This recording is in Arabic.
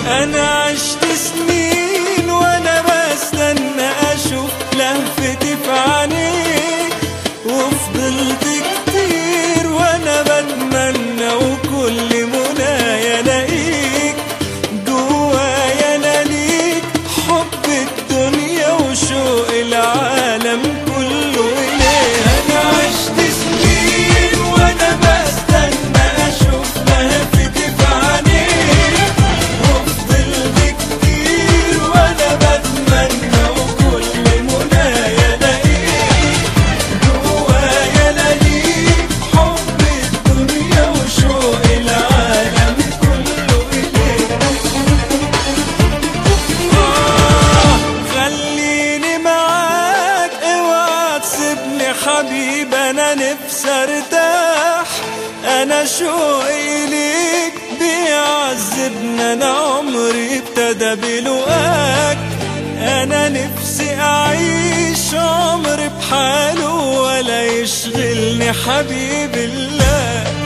انا عشت سنين وانا بستنى اشوف لهفتي في عينيك، وفضلت كتير وانا بتمنى وكل منايا الاقيك جوايا. انا ليك حب الدنيا وشوق العالم كله اليك. انا عشت سنين وانا بستنى اشوف لهفتي في عينيك، وفضلت كتير وانا بتمنى وكل منايا الاقيك جوايا. انا ليك حب الدنيا وشوق العالم كله اليك. خليني معاك اوعى تسيبني حبيب، انا نفسي ارتاح. انا شوقي ليك بيعذبني، انا عمري ابتدى بلقاك. انا نفسي اعيش عمري بحاله ولا يشغلني حبيب الله.